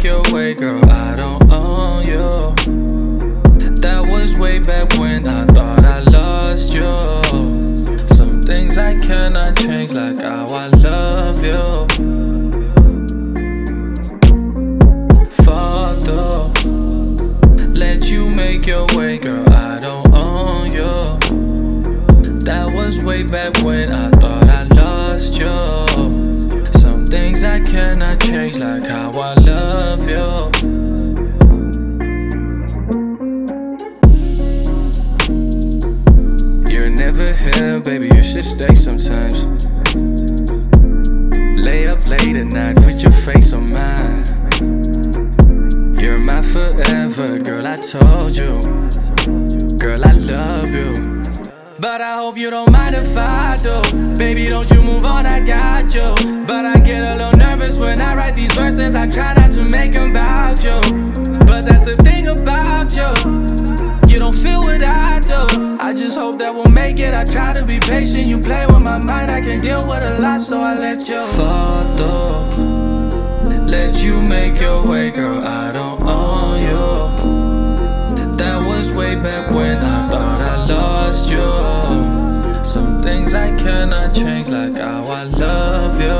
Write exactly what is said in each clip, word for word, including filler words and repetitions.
your way, girl, I don't own you. That was way back when I thought I lost you. Some things I cannot change, like how I love you. Father, let you make your way, girl, I don't own you. That was way back when I thought I lost you. Some things I cannot change, like how I love you. You're never here, baby, you should stay sometimes. Lay up late at night, put your face on mine. You're my forever, girl, I told you. Girl, I love you. But I hope you don't mind if I do. Baby, don't you move on, I got you. But I get a little nervous when I write these verses. I try not to make them about you, but that's the thing about you. You don't feel what I do. I just hope that we'll make it. I try to be patient. You play with my mind, I can deal with a lot, so I let you fall through. Let you make your way, girl, I don't own you. That was way back when I thought I lost you. Some things I cannot change, like how I love you.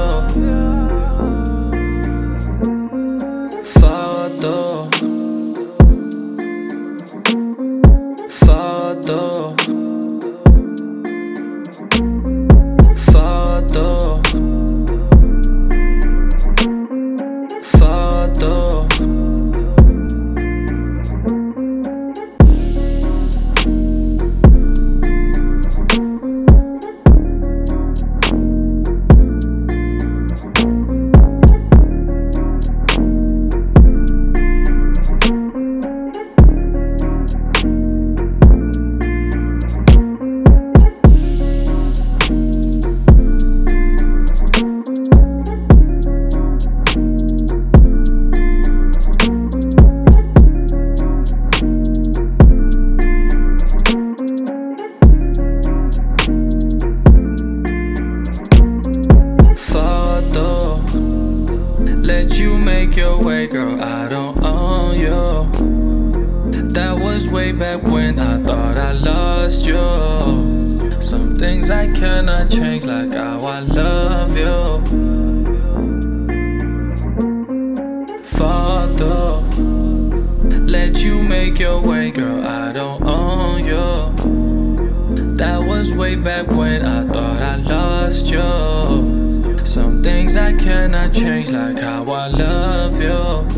Father, Father, Father, Father. Let you make your way, girl, I don't own you. That was way back when I thought I lost you. Some things I cannot change, like how I love you. Father, let you make your way, girl, I don't own you. That was way back when I thought I lost you. Some things I cannot change, like how I love you.